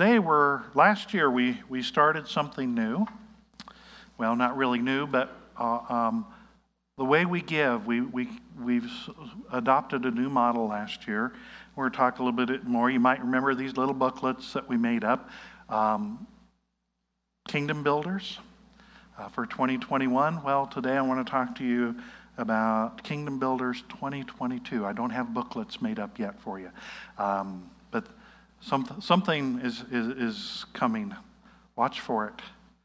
Today, last year we started something new. Well, not really new, but the way we give, we've adopted a new model last year. We're going to talk a little bit more. You might remember these little booklets that we made up. Kingdom Builders for 2021. Well, today I want to talk to you about Kingdom Builders 2022. I don't have booklets made up yet for you, but something is coming. Watch for it.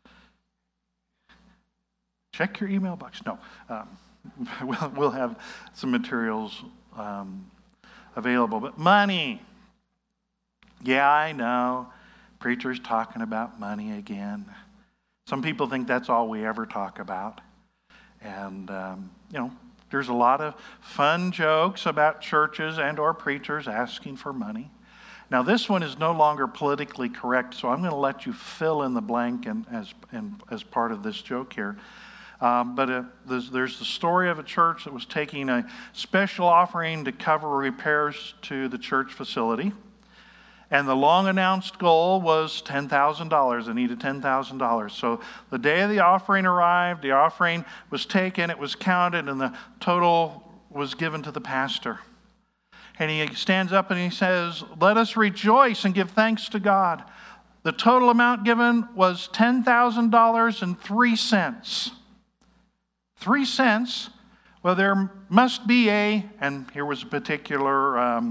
Check your email box. No, we'll have some materials available. But money. Yeah, I know. Preachers talking about money again. Some people think that's all we ever talk about. And, there's a lot of fun jokes about churches and or preachers asking for money. Now, this one is no longer politically correct, so I'm going to let you fill in the blank as part of this joke here. But there's the story of a church that was taking a special offering to cover repairs to the church facility. And the long-announced goal was $10,000. They needed $10,000. So the day of the offering arrived, the offering was taken, it was counted, and the total was given to the pastor. And he stands up and he says, "Let us rejoice and give thanks to God." The total amount given was $10,000.03. 3 cents. Well, there must be and here was a particular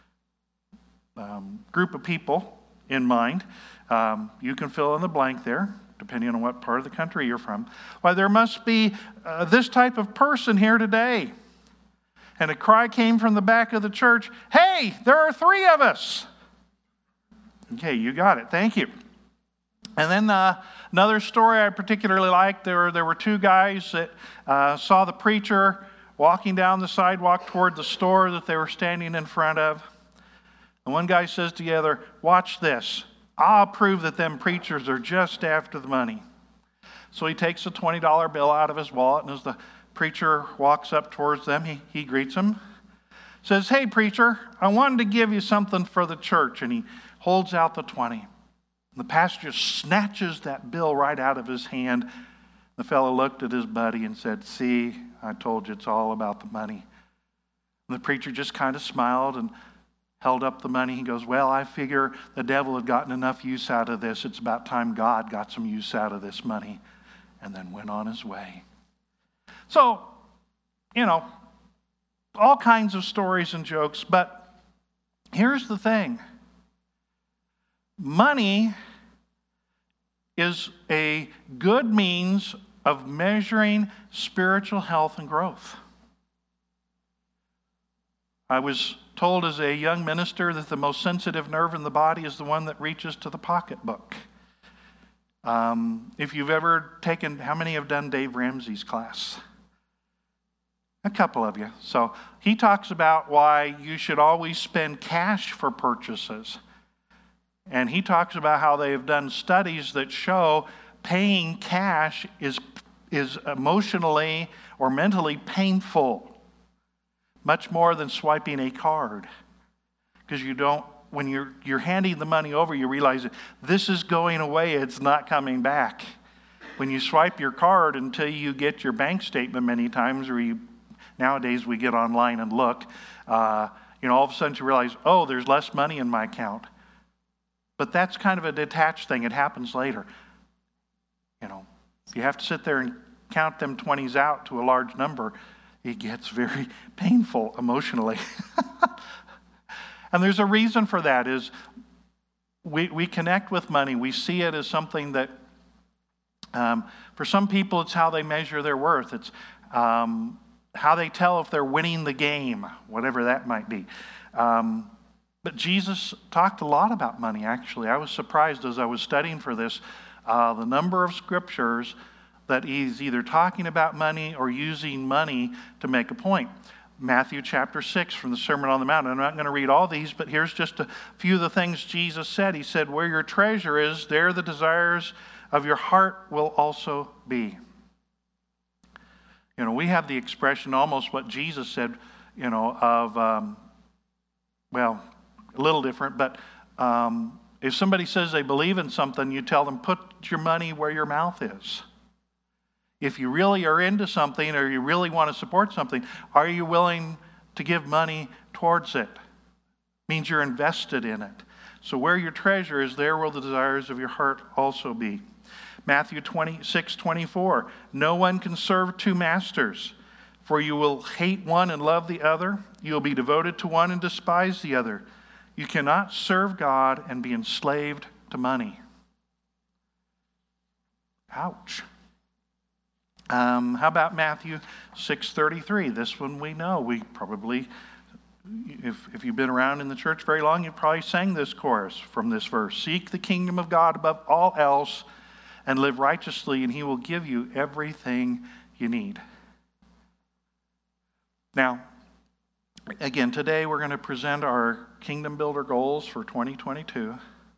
group of people in mind. You can fill in the blank there, depending on what part of the country you're from. Well, there must be this type of person here today. And a cry came from the back of the church, "Hey, there are 3 of us." Okay, you got it. Thank you. And then another story I particularly liked, there were 2 guys that saw the preacher walking down the sidewalk toward the store that they were standing in front of. And one guy says to the other, "Watch this. I'll prove that them preachers are just after the money." So he takes a $20 bill out of his wallet, and as the preacher walks up towards them, he greets him. Says, "Hey, preacher, I wanted to give you something for the church." And he holds out the 20. The pastor snatches that bill right out of his hand. The fellow looked at his buddy and said, "See, I told you it's all about the money." And the preacher just kind of smiled and held up the money. He goes, "Well, I figure the devil had gotten enough use out of this. It's about time God got some use out of this money." And then went on his way. So, all kinds of stories and jokes. But here's the thing. Money is a good means of measuring spiritual health and growth. I was told as a young minister that the most sensitive nerve in the body is the one that reaches to the pocketbook. If you've ever taken, how many have done Dave Ramsey's class? A couple of you. So he talks about why you should always spend cash for purchases. And he talks about how they have done studies that show paying cash is emotionally or mentally painful, much more than swiping a card. Because when you're handing the money over, you realize that this is going away, it's not coming back. When you swipe your card until you get your bank statement many times, or nowadays we get online and look, all of a sudden you realize, oh, there's less money in my account. But that's kind of a detached thing. It happens later. If you have to sit there and count them 20s out to a large number, it gets very painful emotionally. And there's a reason for that, is we connect with money. We see it as something that, for some people, it's how they measure their worth. It's how they tell if they're winning the game, whatever that might be. But Jesus talked a lot about money, actually. I was surprised as I was studying for this, the number of scriptures that he's either talking about money or using money to make a point. Matthew chapter 6 from the Sermon on the Mount. I'm not going to read all these, but here's just a few of the things Jesus said. He said, "Where your treasure is, there the desires of your heart will also be." We have the expression, almost what Jesus said, of, a little different, but If somebody says they believe in something, you tell them, put your money where your mouth is. If you really are into something or you really want to support something, are you willing to give money towards it? Means you're invested in it. So where your treasure is, there will the desires of your heart also be. Matthew 26:24, no one can serve two masters, for you will hate one and love the other. You will be devoted to one and despise the other. You cannot serve God and be enslaved to money. Ouch. How about Matthew 6:33? This one we know. We probably, if you've been around in the church very long, you've probably sang this chorus from this verse. Seek the kingdom of God above all else and live righteously, and he will give you everything you need. Now, again, today we're going to present our Kingdom Builder goals for 2022.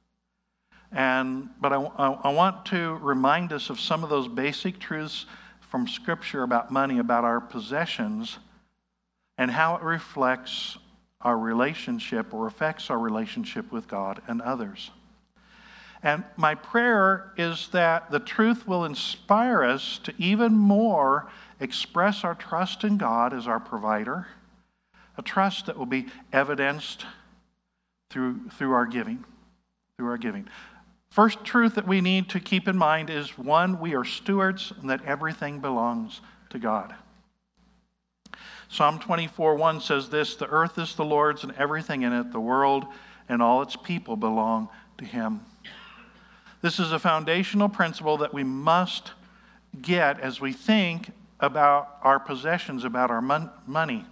But I want to remind us of some of those basic truths from Scripture about money, about our possessions, and how it reflects our relationship or affects our relationship with God and others. And my prayer is that the truth will inspire us to even more express our trust in God as our provider, a trust that will be evidenced through our giving. First truth that we need to keep in mind is, one, we are stewards and that everything belongs to God. Psalm 24:1 says this, the earth is the Lord's and everything in it, the world and all its people belong to him. This is a foundational principle that we must get as we think about our possessions, about our money.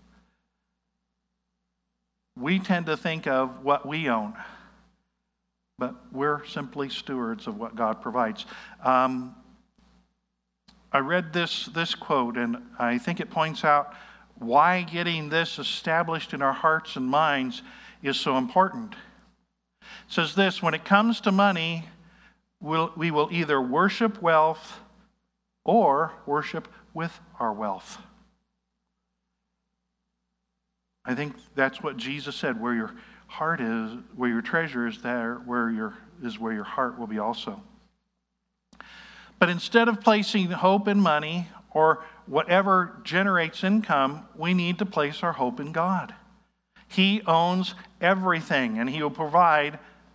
We tend to think of what we own, but we're simply stewards of what God provides. I read this quote, and I think it points out why getting this established in our hearts and minds is so important. It says this, when it comes to money, we will either worship wealth or worship with our wealth. I think that's what Jesus said, where your heart is, where your treasure is, there where your heart will be also. But instead of placing hope in money or whatever generates income, we need to place our hope in God. He owns everything, and he will provide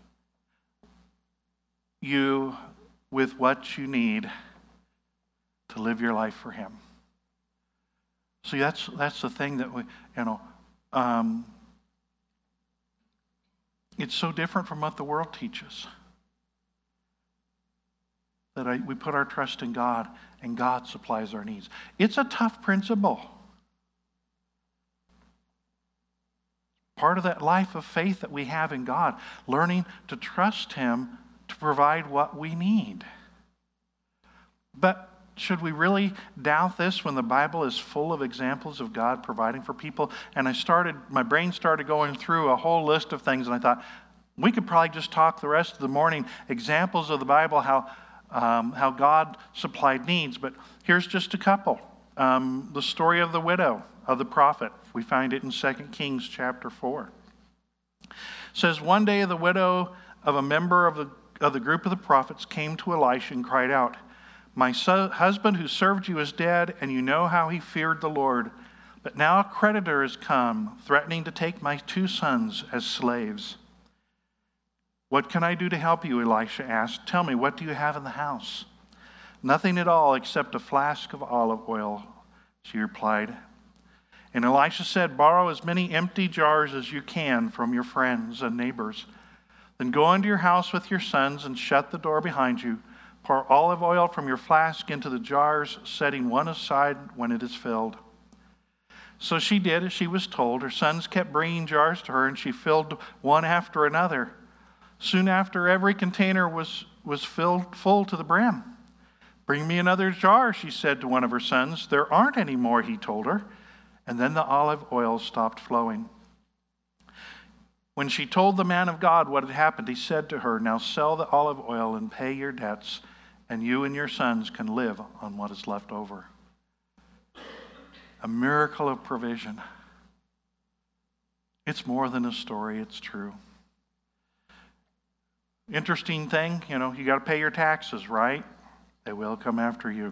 you with what you need to live your life for him. See, that's the thing that we, it's so different from what the world teaches. That we put our trust in God, and God supplies our needs. It's a tough principle. Part of that life of faith that we have in God, learning to trust him to provide what we need. But should we really doubt this when the Bible is full of examples of God providing for people? And my brain started going through a whole list of things, and I thought, we could probably just talk the rest of the morning, examples of the Bible, how God supplied needs. But here's just a couple. The story of the widow of the prophet. We find it in 2 Kings chapter 4. It says, one day the widow of a member of the group of the prophets came to Elisha and cried out, my husband who served you is dead, and you know how he feared the Lord. But now a creditor has come, threatening to take my 2 sons as slaves. What can I do to help you? Elisha asked. Tell me, what do you have in the house? Nothing at all except a flask of olive oil, she replied. And Elisha said, borrow as many empty jars as you can from your friends and neighbors. Then go into your house with your sons and shut the door behind you. Pour olive oil from your flask into the jars, setting one aside when it is filled. So she did as she was told. Her sons kept bringing jars to her, and she filled one after another. Soon after, every container was filled full to the brim. Bring me another jar, she said to one of her sons. There aren't any more, he told her. And then the olive oil stopped flowing. When she told the man of God what had happened, he said to her, now sell the olive oil and pay your debts, and you and your sons can live on what is left over. A miracle of provision. It's more than a story, it's true. Interesting thing, you got to pay your taxes, right? They will come after you.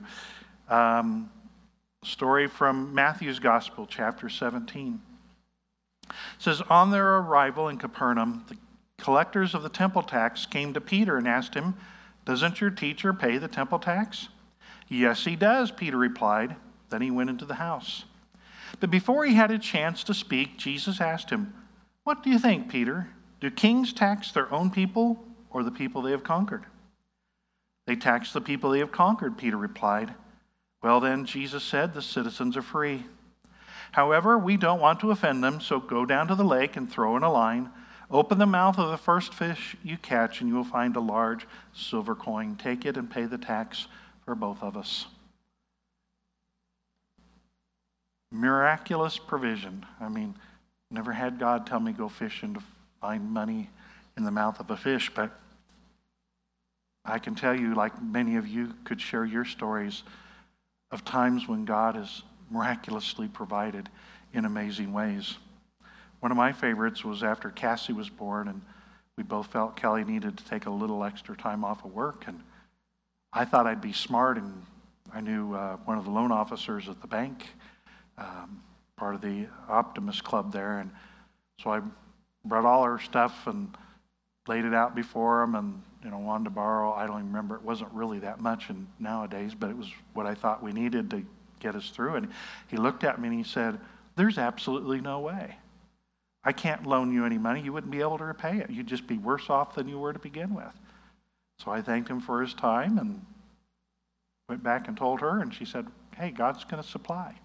Story from Matthew's Gospel, chapter 17. It says, on their arrival in Capernaum, the collectors of the temple tax came to Peter and asked him, doesn't your teacher pay the temple tax? Yes, he does, Peter replied. Then he went into the house. But before he had a chance to speak, Jesus asked him, what do you think, Peter? Do kings tax their own people or the people they have conquered? They tax the people they have conquered, Peter replied. Well then, Jesus said, the citizens are free. However, we don't want to offend them, so go down to the lake and throw in a line. Open the mouth of the first fish you catch, and you will find a large silver coin. Take it and pay the tax for both of us. Miraculous provision. Never had God tell me go fishing to find money in the mouth of a fish, but I can tell you, like many of you could share your stories of times when God has miraculously provided in amazing ways. One of my favorites was after Cassie was born, and we both felt Kelly needed to take a little extra time off of work, and I thought I'd be smart, and I knew one of the loan officers at the bank, part of the Optimist Club there, and so I brought all her stuff and laid it out before him, and wanted to borrow. I don't even remember. It wasn't really that much nowadays, but it was what I thought we needed to get us through. And he looked at me and he said, there's absolutely no way. I can't loan you any money. You wouldn't be able to repay it. You'd just be worse off than you were to begin with. So I thanked him for his time and went back and told her, and she said, hey, God's going to supply.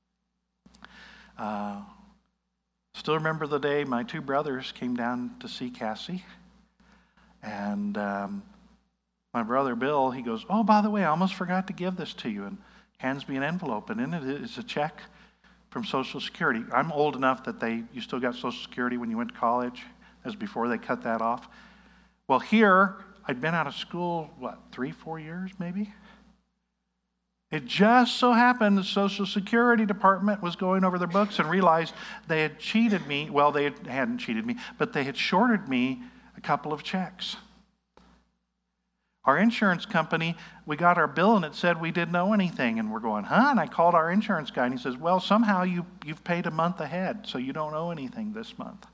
Still remember the day my two brothers came down to see Cassie. And my brother Bill, he goes, oh, by the way, I almost forgot to give this to you, and hands me an envelope, and in it is a check from Social Security. I'm old enough that you still got Social Security when you went to college, as before they cut that off. Well, here, I'd been out of school, 3-4 years maybe? It just so happened the Social Security Department was going over their books and realized they had cheated me. Well, they hadn't cheated me, but they had shorted me a couple of checks. Our insurance company, we got our bill and it said we didn't owe anything. And we're going, huh? And I called our insurance guy and he says, well, somehow you've paid a month ahead, so you don't owe anything this month.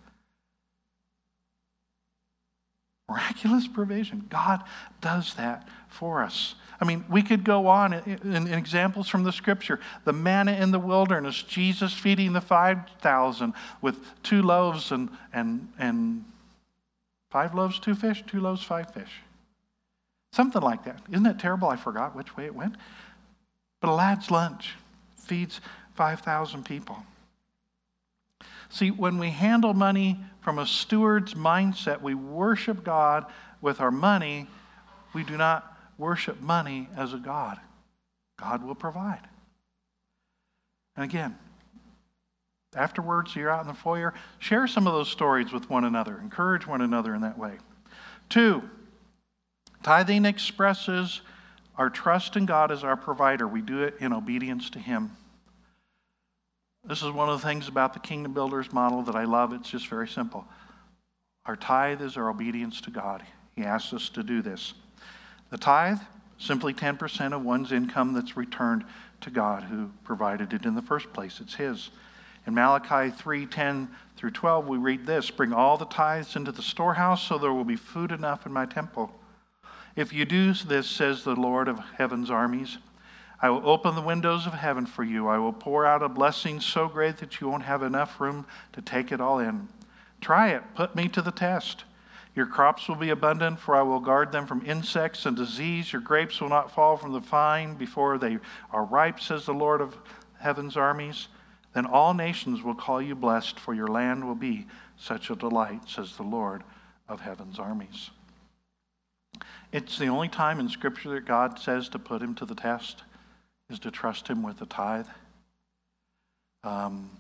Miraculous provision. God does that for us. We could go on in examples from the scripture. The manna in the wilderness, Jesus feeding the 5,000 with 2 loaves and 5 loaves, 2 fish, 2 loaves, 5 fish. Something like that. Isn't that terrible? I forgot which way it went. But a lad's lunch feeds 5,000 people. See, when we handle money from a steward's mindset, we worship God with our money. We do not worship money as a God. God will provide. And again, afterwards, you're out in the foyer, share some of those stories with one another. Encourage one another in that way. 2, tithing expresses our trust in God as our provider. We do it in obedience to Him. This is one of the things about the Kingdom Builders model that I love. It's just very simple. Our tithe is our obedience to God. He asks us to do this. The tithe, simply 10% of one's income that's returned to God who provided it in the first place. It's His. In Malachi 3:10 through 12, we read this, bring all the tithes into the storehouse so there will be food enough in my temple. If you do this, says the Lord of heaven's armies, I will open the windows of heaven for you. I will pour out a blessing so great that you won't have enough room to take it all in. Try it. Put me to the test. Your crops will be abundant, for I will guard them from insects and disease. Your grapes will not fall from the vine before they are ripe, says the Lord of heaven's armies. Then all nations will call you blessed, for your land will be such a delight, says the Lord of heaven's armies. It's the only time in Scripture that God says to put Him to the test is to trust Him with the tithe. And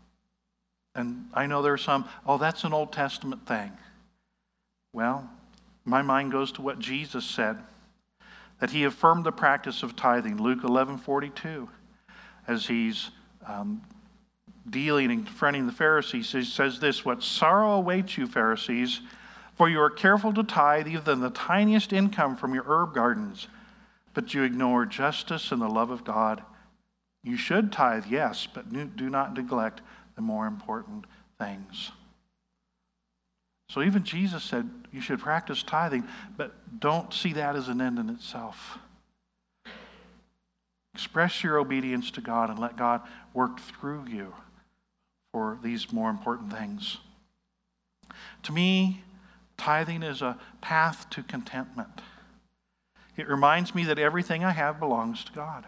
I know there's some, that's an Old Testament thing. Well, my mind goes to what Jesus said, that He affirmed the practice of tithing. Luke 11:42, as He's dealing and confronting the Pharisees, He says this, what sorrow awaits you, Pharisees, For you are careful to tithe even the tiniest income from your herb gardens, but you ignore justice and the love of God. You should tithe, yes, but do not neglect the more important things. So even Jesus said you should practice tithing, but don't see that as an end in itself. Express your obedience to God and let God work through you for these more important things. To me, tithing is a path to contentment. It reminds me that everything I have belongs to God.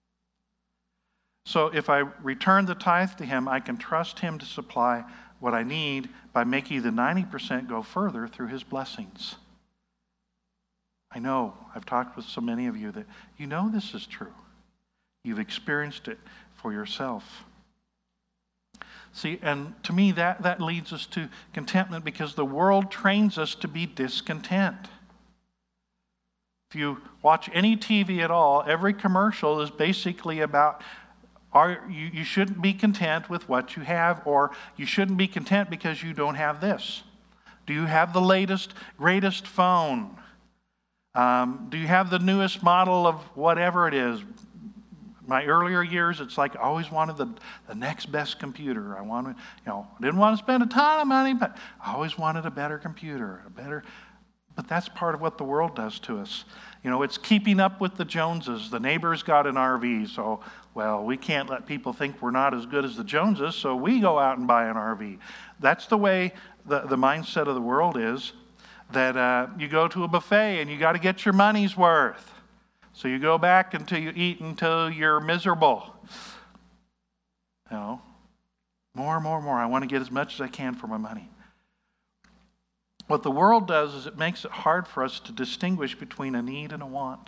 So if I return the tithe to Him, I can trust Him to supply what I need by making the 90% go further through His blessings. I know, I've talked with so many of you that you know this is true. You've experienced it for yourself. See, and to me that leads us to contentment because the world trains us to be discontent. If you watch any TV at all, every commercial is basically about you shouldn't be content with what you have, or you shouldn't be content because you don't have this. Do you have the latest, greatest phone? Do you have the newest model of whatever it is? My earlier years, it's like I always wanted the next best computer. I didn't want to spend a ton of money, but I always wanted a better computer, But that's part of what the world does to us. It's keeping up with the Joneses. The neighbor's got an RV, so, we can't let people think we're not as good as the Joneses, so we go out and buy an RV. That's the way the mindset of the world is, that you go to a buffet and you got to get your money's worth. So you go back until you eat until you're miserable. More and more and more. I want to get as much as I can for my money. What the world does is it makes it hard for us to distinguish between a need and a want.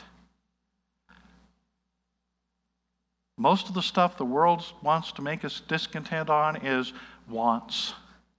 Most of the stuff the world wants to make us discontent on is wants.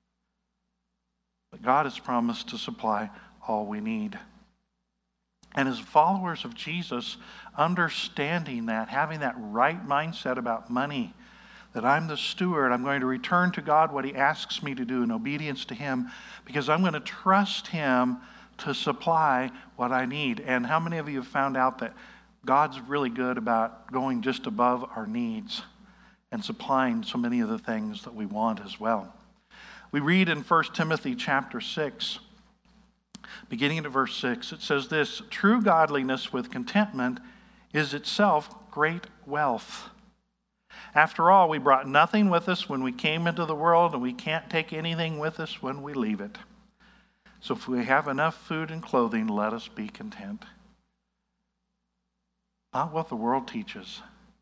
But God has promised to supply all we need. And as followers of Jesus, understanding that, having that right mindset about money, that I'm the steward, I'm going to return to God what He asks me to do in obedience to Him, because I'm going to trust Him to supply what I need. And how many of you have found out that God's really good about going just above our needs and supplying so many of the things that we want as well? We read in 1 Timothy chapter 6, beginning at verse 6, it says this: "True godliness with contentment is itself great wealth. After all, we brought nothing with us when we came into the world, and we can't take anything with us when we leave it. So if we have enough food and clothing, let us be content." Not what the world teaches.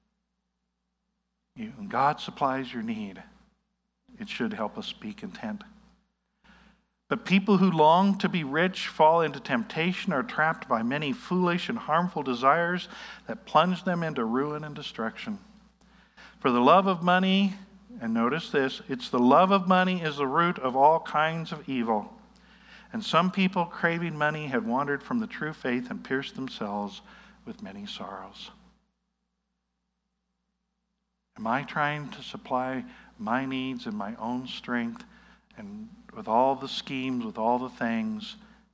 When God supplies your need, it should help us be content. But people who long to be rich fall into temptation, are trapped by many foolish and harmful desires that plunge them into ruin and destruction. For the love of money, and notice this, it's the love of money is the root of all kinds of evil. And some people craving money have wandered from the true faith and pierced themselves with many sorrows. Am I trying to supply my needs in my own strength and with all the schemes, with all the things?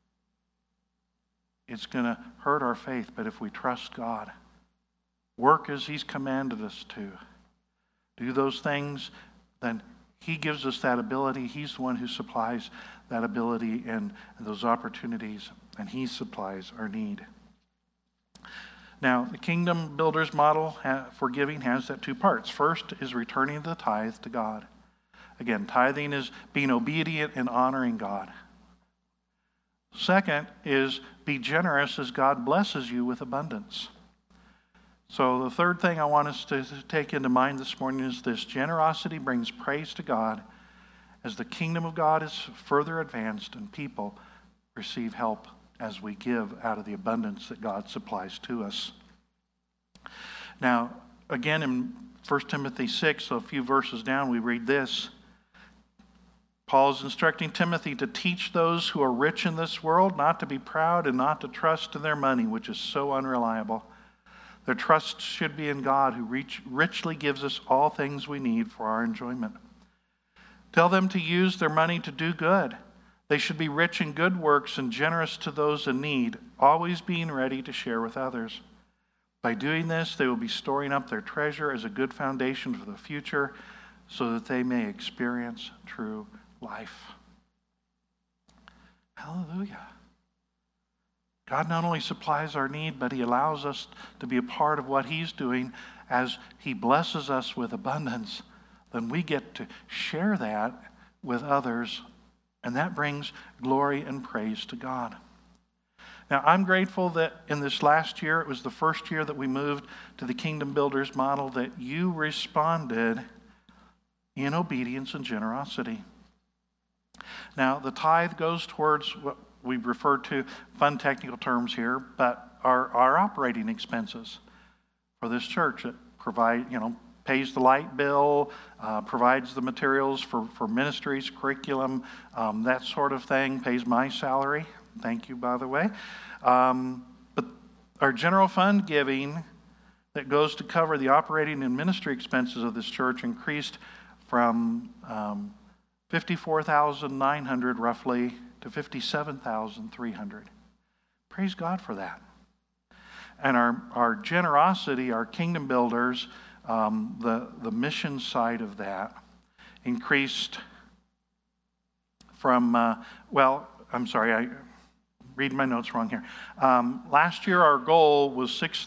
It's going to hurt our faith. But if we trust God, work as He's commanded us to, do those things, then He gives us that ability. He's the one who supplies that ability and those opportunities, and He supplies our need. Now, the kingdom builder's model for giving has that two parts. First is returning the tithe to God. Again, tithing is being obedient and honoring God. Second is be generous as God blesses you with abundance. So the third thing I want us to take into mind this morning is this: generosity brings praise to God as the kingdom of God is further advanced and people receive help as we give out of the abundance that God supplies to us. Now, again, in 1 Timothy 6, so a few verses down, we read this. Paul is instructing Timothy to teach those who are rich in this world not to be proud and not to trust in their money, which is so unreliable. Their trust should be in God, who richly gives us all things we need for our enjoyment. Tell them to use their money to do good. They should be rich in good works and generous to those in need, always being ready to share with others. By doing this, they will be storing up their treasure as a good foundation for the future so that they may experience true life. Hallelujah. God not only supplies our need, but He allows us to be a part of what He's doing as He blesses us with abundance. Then we get to share that with others, and that brings glory and praise to God. Now, I'm grateful that in this last year, it was the first year that we moved to the Kingdom Builders model, that you responded in obedience and generosity. Now, the tithe goes towards what we refer to, fun technical terms here, but our operating expenses for this church. It pays the light bill, provides the materials for ministries, curriculum, that sort of thing, pays my salary. Thank you, by the way. But our general fund giving that goes to cover the operating and ministry expenses of this church increased from $54,900 roughly to $57,300. Praise God for that. And our generosity, our Kingdom Builders, the mission side of that increased from, I'm reading my notes wrong here. Last year our goal was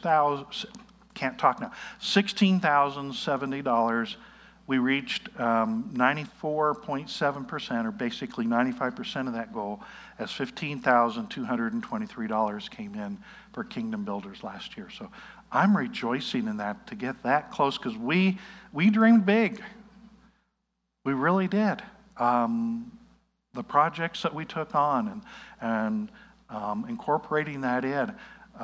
$16,070. We reached 94.7%, or basically 95% of that goal, as $15,223 came in for Kingdom Builders last year. So I'm rejoicing in that, to get that close, because we dreamed big. We really did. The projects that we took on and incorporating that in,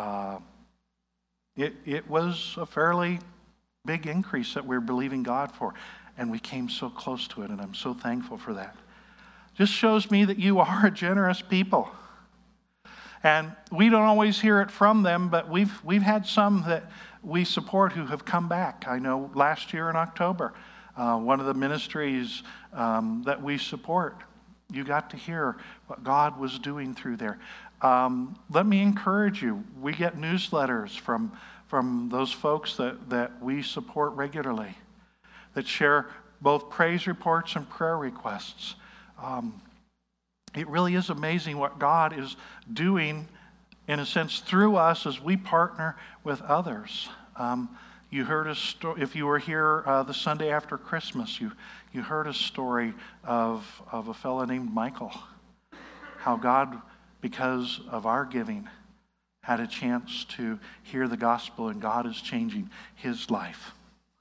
it was a fairly big increase that we're believing God for, and we came so close to it, and I'm so thankful for that. Just shows me that you are a generous people, and we don't always hear it from them, but we've had some that we support who have come back. I know last year in October, one of the ministries that we support, you got to hear what God was doing through there. Let me encourage you. We get newsletters from those folks that we support regularly, that share both praise reports and prayer requests. It really is amazing what God is doing, in a sense, through us as we partner with others. You heard a story, if you were here the Sunday after Christmas, you heard a story of a fellow named Michael, how God, because of our giving, had a chance to hear the gospel, and God is changing his life.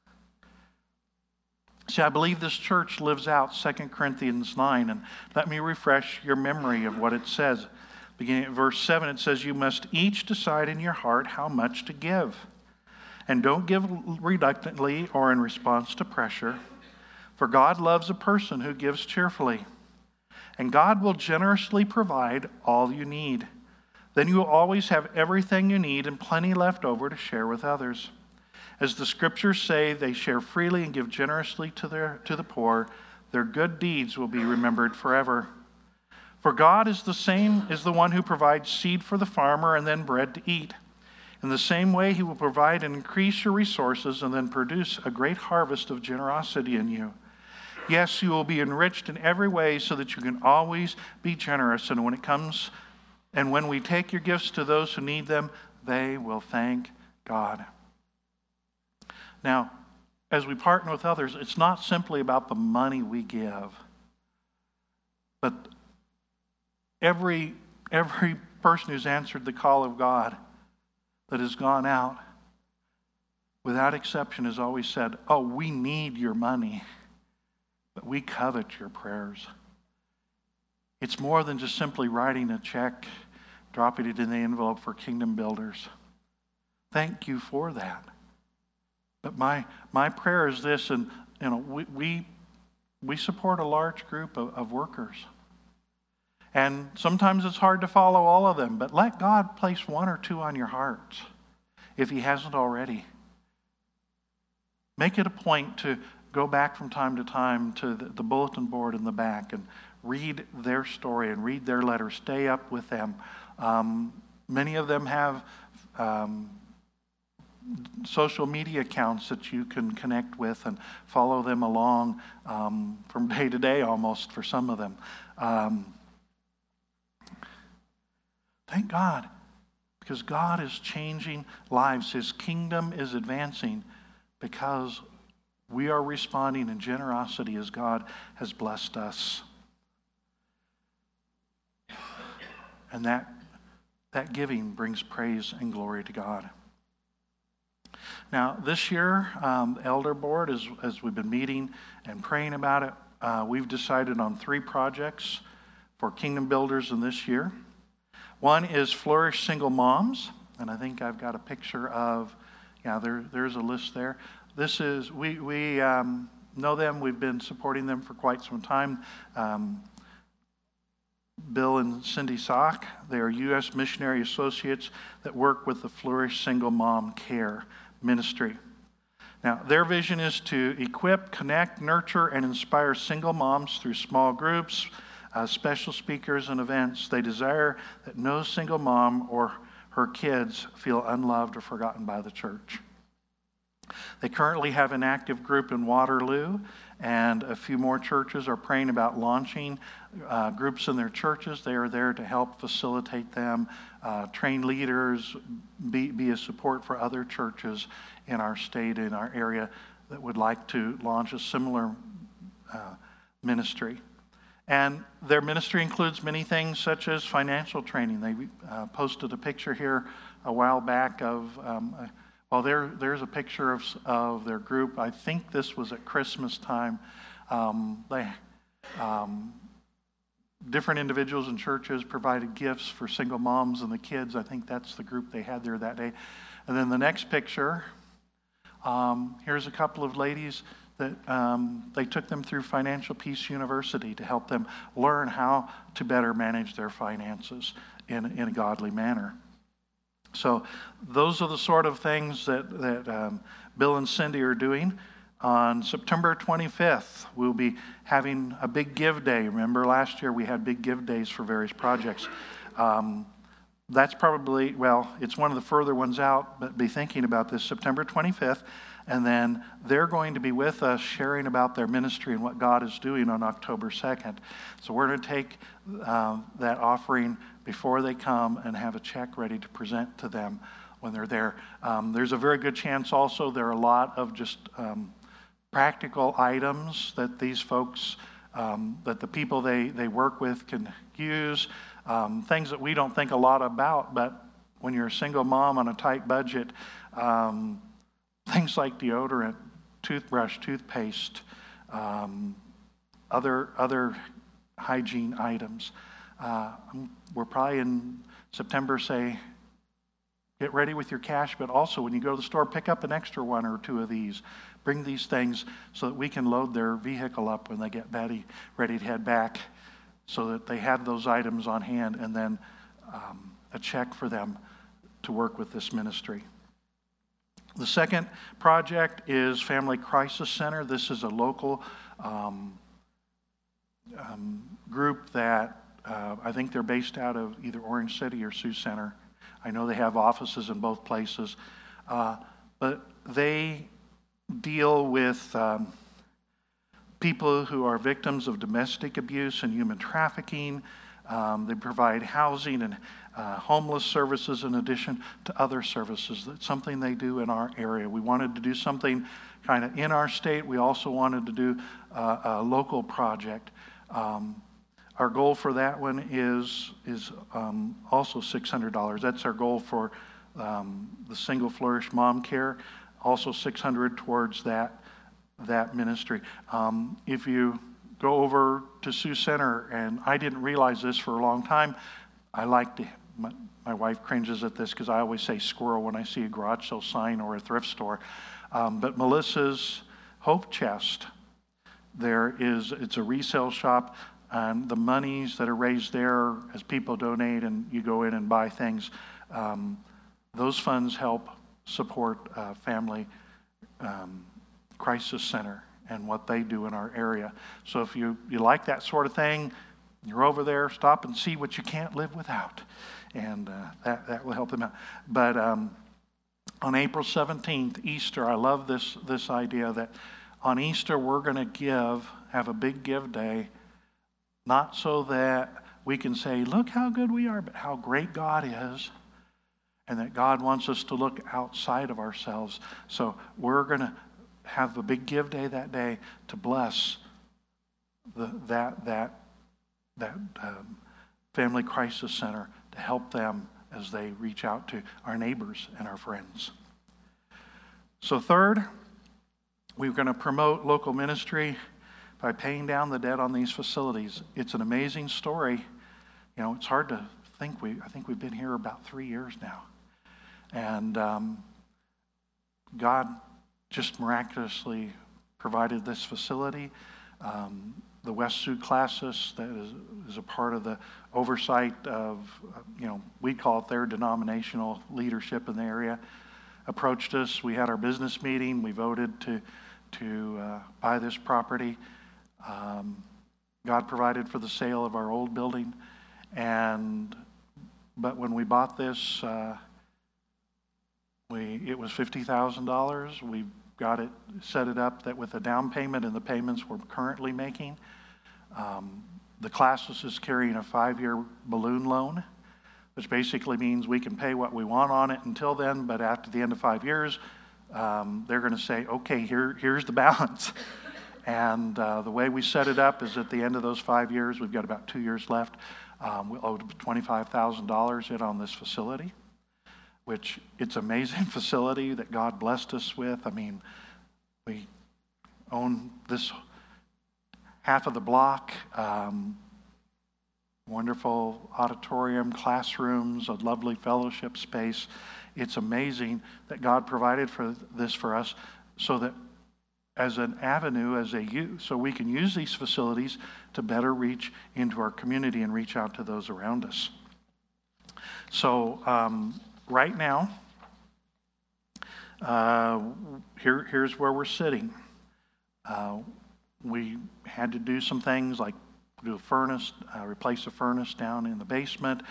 See, I believe this church lives out 2 Corinthians 9, and let me refresh your memory of what it says. Beginning at verse 7, it says, "You must each decide in your heart how much to give. And don't give reluctantly or in response to pressure, for God loves a person who gives cheerfully. And God will generously provide all you need. Then you will always have everything you need and plenty left over to share with others. As the scriptures say, they share freely and give generously to the poor. Their good deeds will be remembered forever. For God is the one who provides seed for the farmer and then bread to eat. In the same way, he will provide and increase your resources and then produce a great harvest of generosity in you. Yes, you will be enriched in every way so that you can always be generous. And when we take your gifts to those who need them, they will thank God." Now, as we partner with others, it's not simply about the money we give, but every person who's answered the call of God that has gone out, without exception, has always said, "Oh, we need your money, but we covet your prayers." It's more than just simply writing a check, dropping it in the envelope for Kingdom Builders. Thank you for that. But my prayer is this, and we support a large group of workers. And sometimes it's hard to follow all of them, but let God place one or two on your hearts if he hasn't already. Make it a point to go back from time to time to the bulletin board in the back and read their story and read their letters. Stay up with them. Many of them have social media accounts that you can connect with and follow them along from day to day almost for some of them. Thank God, because God is changing lives. His kingdom is advancing because we are responding in generosity as God has blessed us. And that giving brings praise and glory to God. Now, this year, the Elder Board, as we've been meeting and praying about it, we've decided on 3 projects for Kingdom Builders in this year. One is Flourish Single Moms, and I think I've got a picture of, there's a list there. This is, we know them, we've been supporting them for quite some time. Bill and Cindy Sock, they are U.S. missionary associates that work with the Flourish Single Mom Care Ministry. Now, their vision is to equip, connect, nurture, and inspire single moms through small groups, special speakers, and events. They desire that no single mom or her kids feel unloved or forgotten by the church. They currently have an active group in Waterloo, and a few more churches are praying about launching groups in their churches. They are there to help facilitate them, train leaders, be a support for other churches in our state, in our area that would like to launch a similar ministry. And their ministry includes many things such as financial training. They posted a picture here a while back of, there's a picture of their group. I think this was at Christmas time. Different individuals and churches provided gifts for single moms and the kids. I think that's the group they had there that day. And then the next picture, here's a couple of ladies that they took them through Financial Peace University to help them learn how to better manage their finances in a godly manner. So those are the sort of things that Bill and Cindy are doing. On September 25th, we'll be having a big give day. Remember last year we had big give days for various projects. That's probably, it's one of the further ones out, but be thinking about this, September 25th. And then they're going to be with us sharing about their ministry and what God is doing on October 2nd. So we're going to take that offering before they come and have a check ready to present to them when they're there. There's a very good chance also there are a lot of just practical items that these folks, that the people they work with can use, things that we don't think a lot about, but when you're a single mom on a tight budget, things like deodorant, toothbrush, toothpaste, other hygiene items. We're probably in September say, get ready with your cash, but also when you go to the store, pick up an extra 1 or 2 of these. Bring these things so that we can load their vehicle up when they get ready to head back, so that they have those items on hand, and then a check for them to work with this ministry. The second project is Family Crisis Center. This is a local group that I think they're based out of either Orange City or Sioux Center. I know they have offices in both places. But they deal with people who are victims of domestic abuse and human trafficking. They provide housing and homeless services in addition to other services. That's something they do in our area. We wanted to do something kind of in our state. We also wanted to do a local project. Our goal for that one is also $600. That's our goal for the Single Flourish Mom Care. Also $600 towards that ministry. If you go over to Sioux Center, and I didn't realize this for a long time, I like to, my wife cringes at this because I always say squirrel when I see a garage sale sign or a thrift store. But Melissa's Hope Chest, it's a resale shop, and the monies that are raised there as people donate and you go in and buy things, those funds help support Family Crisis Center and what they do in our area. So if you like that sort of thing, you're over there, stop and see what you can't live without. And that will help them out. But on April 17th, Easter, I love this idea that on Easter we're going to have a big give day, not so that we can say, look how good we are, but how great God is, and that God wants us to look outside of ourselves. So we're going to have a big give day that day to bless that Family Crisis Center, to help them as they reach out to our neighbors and our friends. So third, we're going to promote local ministry by paying down the debt on these facilities. It's an amazing story. You know, it's hard to think. I think we've been here about 3 years now. And God just miraculously provided this facility. The West Sioux Classis, that is a part of the oversight of, we call it their denominational leadership in the area, approached us. We had our business meeting. We voted to buy this property. God provided for the sale of our old building. But when we bought this, it was $50,000. We set it up that with a down payment and the payments we're currently making. The Classis is carrying a 5-year balloon loan, which basically means we can pay what we want on it until then, but after the end of 5 years, they're going to say, okay, here's the balance. And the way we set it up is at the end of those 5 years, we've got about 2 years left, we'll owe $25,000 in on this facility, which it's an amazing facility that God blessed us with. I mean, we own this half of the block, wonderful auditorium, classrooms, a lovely fellowship space. It's amazing that God provided for this for us so that as an avenue, so we can use these facilities to better reach into our community and reach out to those around us. So right now, here's where we're sitting. We had to do some things like do a furnace, replace a furnace down in the basement,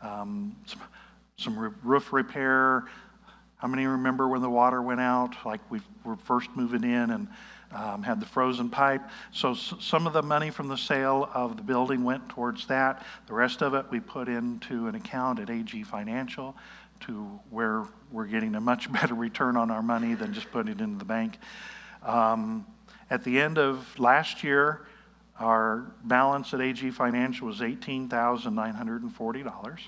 some roof repair. How many remember when the water went out? Like we were first moving in and had the frozen pipe. So some of the money from the sale of the building went towards that. The rest of it we put into an account at AG Financial, to where we're getting a much better return on our money than just putting it into the bank. At the end of last year, our balance at AG Financial was $18,940.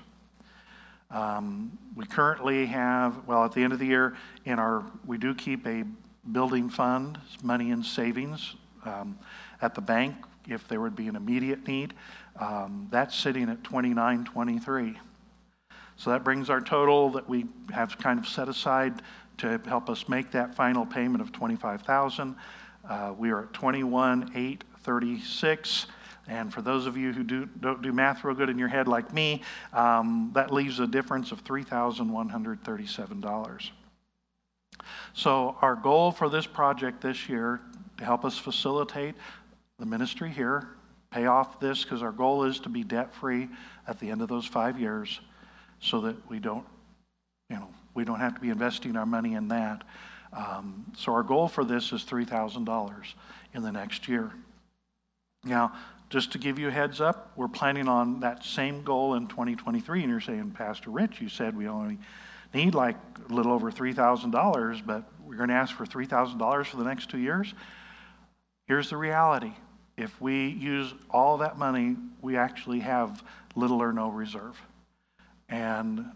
We currently have, at the end of the year, we do keep a building fund, money in savings at the bank if there would be an immediate need. That's sitting at $29,23. So that brings our total that we have kind of set aside to help us make that final payment of $25,000. We are at $21,836. And for those of you who don't do math real good in your head like me, that leaves a difference of $3,137. So our goal for this project this year, to help us facilitate the ministry here, pay off this, because our goal is to be debt-free at the end of those 5 years, so that we don't have to be investing our money in that. So our goal for this is $3,000 in the next year. Now, just to give you a heads up, we're planning on that same goal in 2023. And you're saying, Pastor Rich, you said we only need like a little over $3,000, but we're going to ask for $3,000 for the next 2 years. Here's the reality. If we use all that money, we actually have little or no reserve. And,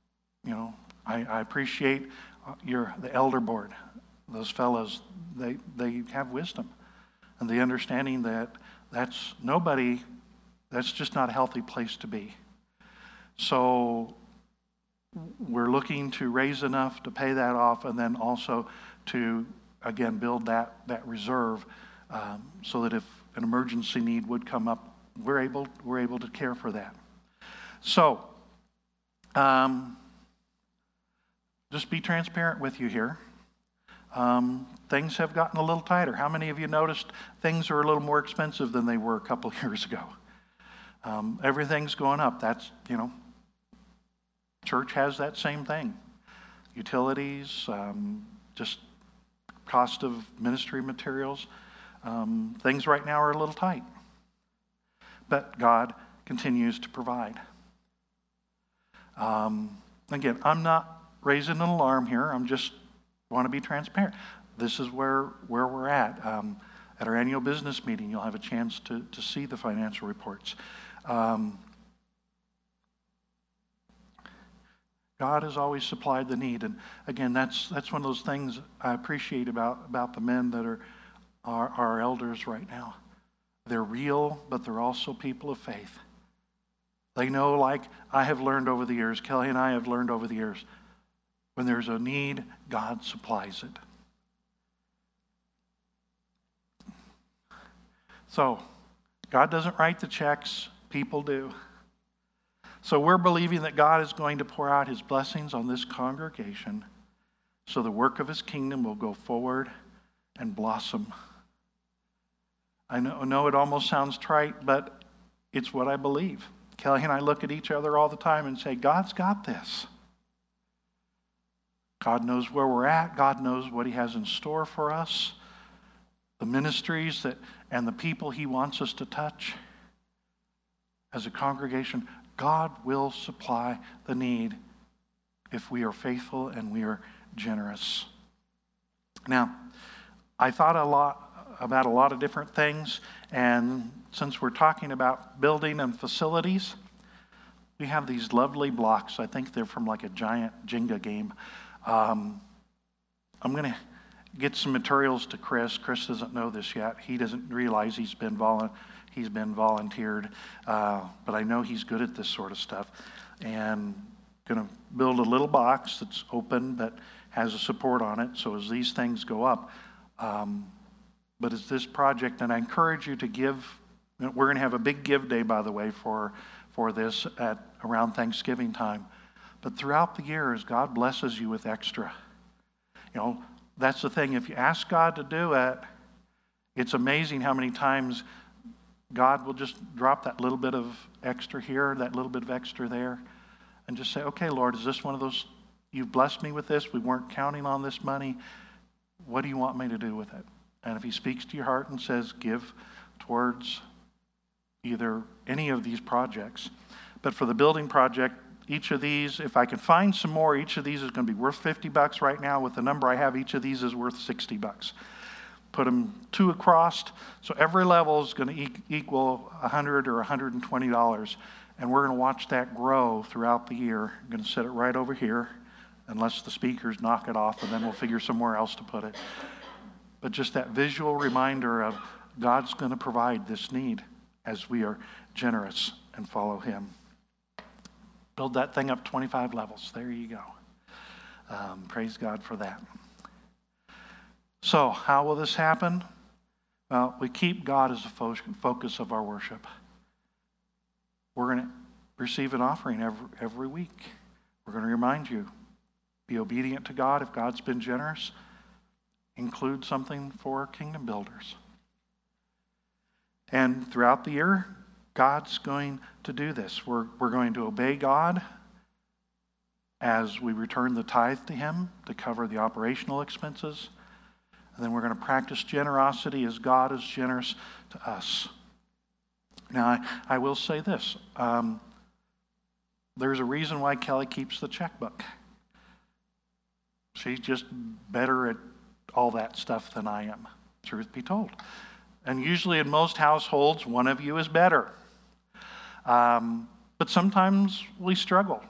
I appreciate the elder board. Those fellows, they have wisdom and the understanding that that's just not a healthy place to be. So we're looking to raise enough to pay that off, and then also to, again, build that reserve so that if an emergency need would come up, we're able to care for that. So just be transparent with you here. Things have gotten a little tighter. How many of you noticed things are a little more expensive than they were a couple years ago? Everything's going up. That's, church has that same thing. Utilities, just cost of ministry materials. Things right now are a little tight. But God continues to provide. Again, I'm not raising an alarm here. I'm just want to be transparent. This is where we're at. At our annual business meeting, you'll have a chance to see the financial reports. God has always supplied the need. And again, that's one of those things I appreciate about the men that are our elders right now. They're real, but they're also people of faith. They know, like I have learned over the years, Kelly and I have learned over the years, when there's a need, God supplies it. So, God doesn't write the checks, people do. So we're believing that God is going to pour out his blessings on this congregation so the work of his kingdom will go forward and blossom. I know it almost sounds trite, but it's what I believe. Kelly and I look at each other all the time and say, God's got this. God knows where we're at. God knows what he has in store for us. The ministries and the people he wants us to touch. As a congregation, God will supply the need if we are faithful and we are generous. Now, I thought about a lot of different things, and since we're talking about building and facilities, we have these lovely blocks. I think they're from like a giant Jenga game. I'm going to get some materials to Chris. Chris doesn't know this yet. He doesn't realize he's been volunteered, but I know he's good at this sort of stuff. And going to build a little box that's open but has a support on it. So as these things go up, but it's this project, and I encourage you to give. We're going to have a big give day, by the way, for this at around Thanksgiving time. But throughout the years, God blesses you with extra. That's the thing. If you ask God to do it, it's amazing how many times God will just drop that little bit of extra here, that little bit of extra there, and just say, okay, Lord, is this one of those, you've blessed me with this, we weren't counting on this money, what do you want me to do with it? And if he speaks to your heart and says, give towards either any of these projects. But for the building project, each of these, if I can find some more, each of these is going to be worth $50 right now. With the number I have, each of these is worth $60. Put them 2 across, so every level is going to equal $100 or $120, and we're going to watch that grow throughout the year. I'm going to set it right over here, unless the speakers knock it off, and then we'll figure somewhere else to put it. But just that visual reminder of God's going to provide this need as we are generous and follow him. Build that thing up 25 levels. There you go. Praise God for that. So how will this happen? Well, we keep God as the focus of our worship. We're going to receive an offering every week. We're going to remind you, be obedient to God. If God's been generous, include something for kingdom builders. And throughout the year, God's going to do this. We're going to obey God as we return the tithe to him to cover the operational expenses. And then we're going to practice generosity as God is generous to us. Now, I will say this. There's a reason why Kelly keeps the checkbook. She's just better at all that stuff than I am, truth be told. And usually in most households, one of you is better. But sometimes we struggle.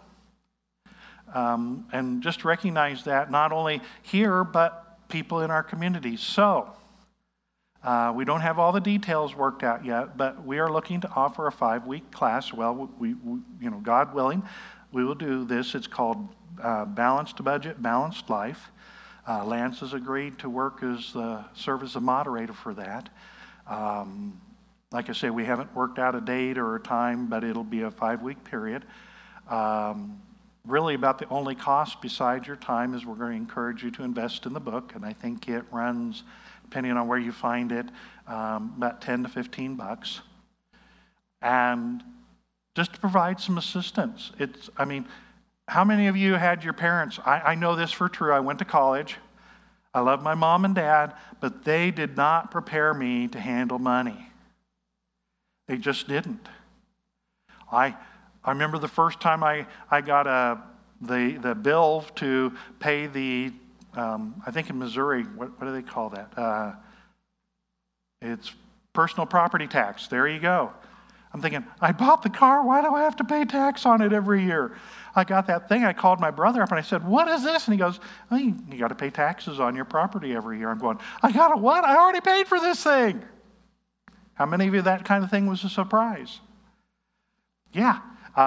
And just recognize that not only here, but people in our communities. So, we don't have all the details worked out yet, but we are looking to offer a 5-week class. Well, we God willing, we will do this. It's called Balanced Budget, Balanced Life. Lance has agreed to serve as a moderator for that. Like I say, we haven't worked out a date or a time, but it'll be a 5-week period. Really about the only cost besides your time is we're going to encourage you to invest in the book, and I think it runs, depending on where you find it, about $10 to $15. And just to provide some assistance. How many of you had your parents? I know this for true. I went to college. I love my mom and dad, but they did not prepare me to handle money. They just didn't. I remember the first time I got the bill to pay the, I think in Missouri, what do they call that? It's personal property tax. There you go. I'm thinking, I bought the car. Why do I have to pay tax on it every year? I got that thing. I called my brother up and I said, what is this? And he goes, oh, you got to pay taxes on your property every year. I'm going, I got to what? I already paid for this thing. How many of you that kind of thing was a surprise? Yeah.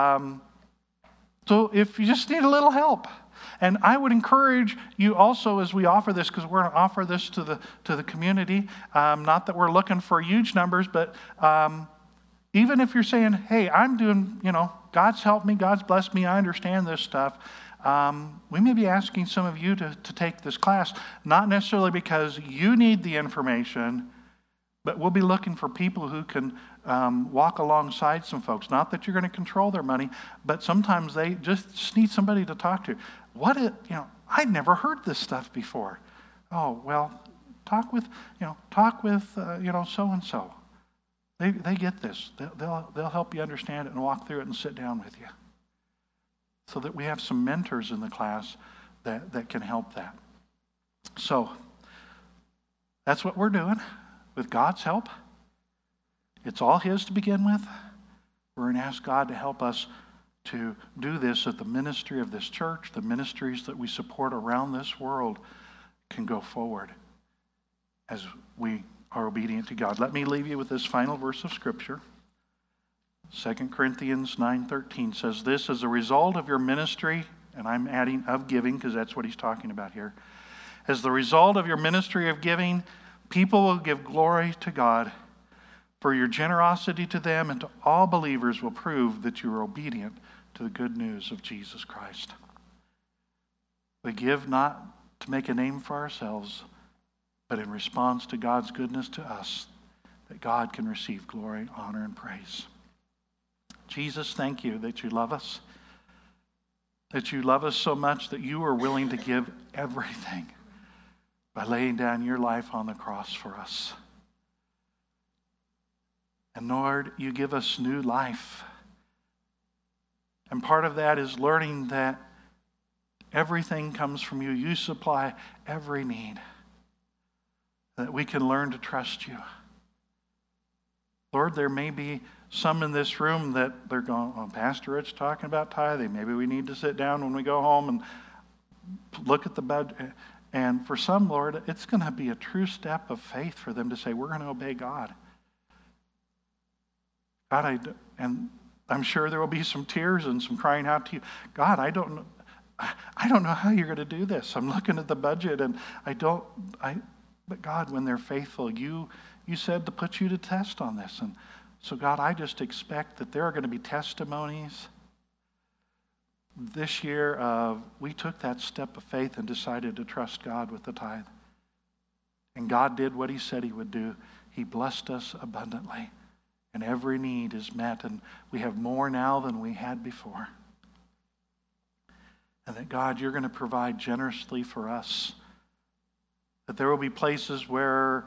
So if you just need a little help, and I would encourage you also as we offer this, because we're going to offer this to the community, not that we're looking for huge numbers, but even if you're saying, hey, I'm doing, God's helped me, God's blessed me, I understand this stuff, we may be asking some of you to take this class, not necessarily because you need the information, but we'll be looking for people who can walk alongside some folks. Not that you're going to control their money, but sometimes they just need somebody to talk to. I'd never heard this stuff before. Oh, well, talk with so-and-so. They get this. They'll help you understand it and walk through it and sit down with you. So that we have some mentors in the class that can help that. So that's what we're doing with God's help. It's all His to begin with. We're going to ask God to help us to do this, that the ministry of this church, the ministries that we support around this world can go forward as we are obedient to God. Let me leave you with this final verse of Scripture. 2 Corinthians 9:13 says, this as a result of your ministry, and I'm adding of giving because that's what he's talking about here. As the result of your ministry of giving, people will give glory to God, for your generosity to them and to all believers will prove that you are obedient to the good news of Jesus Christ. We give not to make a name for ourselves, but in response to God's goodness to us, that God can receive glory, honor, and praise. Jesus, thank you that you love us, that you love us so much that you are willing to give everything by laying down your life on the cross for us. And Lord, you give us new life. And part of that is learning that everything comes from you. You supply every need, that we can learn to trust you. Lord, there may be some in this room that they're going, oh, Pastor Rich talking about tithing. Maybe we need to sit down when we go home and look at the budget. And for some, Lord, it's going to be a true step of faith for them to say, we're going to obey God. God, and I'm sure there will be some tears and some crying out to you. God, I don't know how you're going to do this. I'm looking at the budget and but God, when they're faithful, you said to put you to test on this. And so God, I just expect that there are going to be testimonies this year of we took that step of faith and decided to trust God with the tithe. And God did what he said he would do. He blessed us abundantly. And every need is met, and we have more now than we had before. And that, God, you're going to provide generously for us. That there will be places where,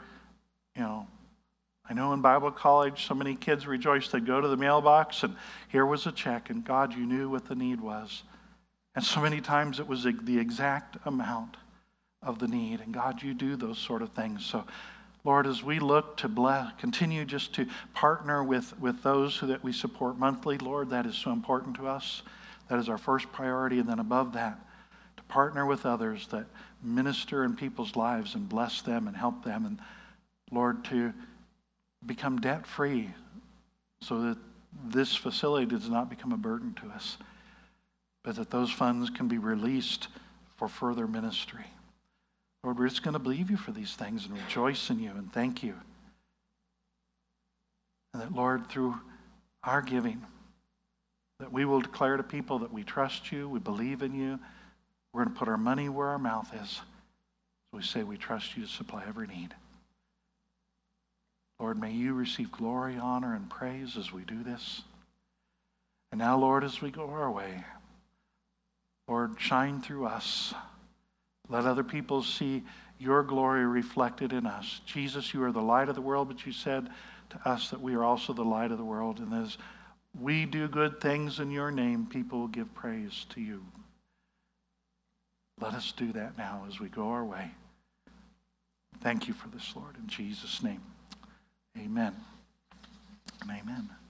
I know in Bible college so many kids rejoiced they'd go to the mailbox, and here was a check, and God, you knew what the need was. And so many times it was the exact amount of the need. And God, you do those sort of things. So, Lord, as we look to continue just to partner with those that we support monthly, Lord, that is so important to us. That is our first priority. And then above that, to partner with others that minister in people's lives and bless them and help them. And Lord, to become debt-free so that this facility does not become a burden to us, but that those funds can be released for further ministry. Lord, we're just going to believe you for these things and rejoice in you and thank you. And that, Lord, through our giving, that we will declare to people that we trust you, we believe in you. We're going to put our money where our mouth is. So we say we trust you to supply every need. Lord, may you receive glory, honor, and praise as we do this. And now, Lord, as we go our way, Lord, shine through us. Let other people see your glory reflected in us. Jesus, you are the light of the world, but you said to us that we are also the light of the world. And as we do good things in your name, people will give praise to you. Let us do that now as we go our way. Thank you for this, Lord, in Jesus' name. Amen and amen.